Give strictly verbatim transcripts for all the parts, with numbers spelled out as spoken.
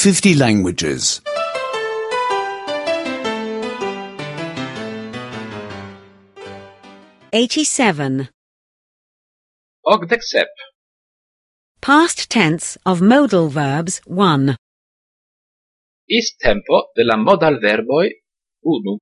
fifty languages. eighty-seven. Ogdek sep. Past tense of modal verbs one. Ist tempo de la modal verboi unu.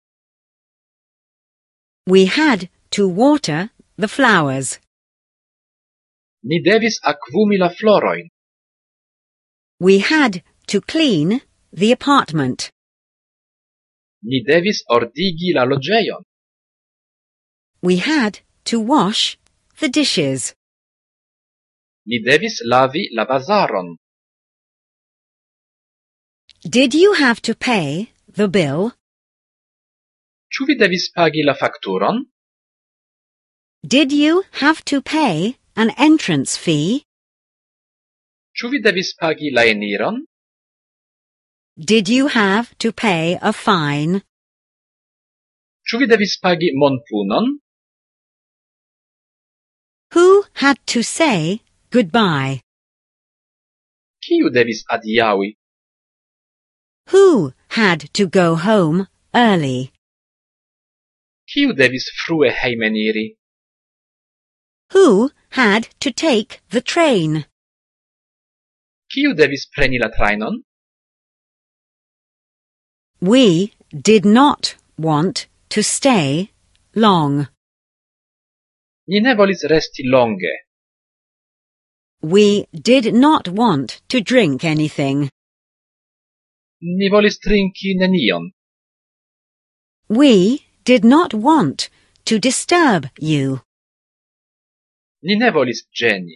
We had to water the flowers. Ni devis akvumi la floroin. We had to clean the apartment. Ni devis ordigi la loĝejon. We had to wash the dishes. Ni devis lavi la vazaron. Did you have to pay the bill? Ĉu vi devis pagi la fakturon? Did you have to pay an entrance fee? Ĉu vi devis pagi la eniron? Did you have to pay a fine? Ĉu vi devis pagi monpunon? Who had to say goodbye? Kiu devis adiaŭi? Who had to go home early? Kiu devis frue hejmeniri? Who had to take the train? Kiu devis preni la trajnon? We did not want to stay long. Ni ne volis resti longe. We did not want to drink anything. Ni volis trinki nenion. We did not want to disturb you. Ni ne volis ĝeni.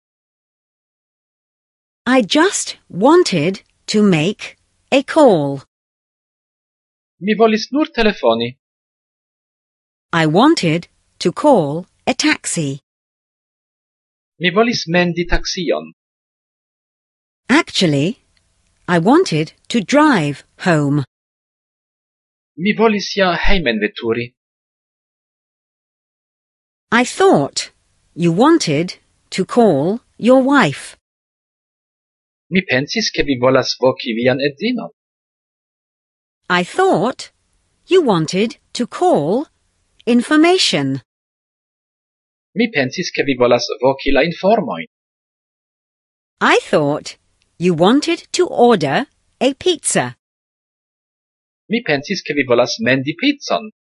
I just wanted to make a call. Mi volis nur telefoni. I wanted to call a taxi. Mi volis mendi taxion. Actually, I wanted to drive home. Mi volis ja hejmenveturi. I thought you wanted to call your wife. Mi pensis ke vi volas voki vian edzinon. I thought you wanted to call information. Mi pensis ke vi volas voki la informojn. I thought you wanted to order a pizza. Mi pensis ke vi volas mendi pizzon.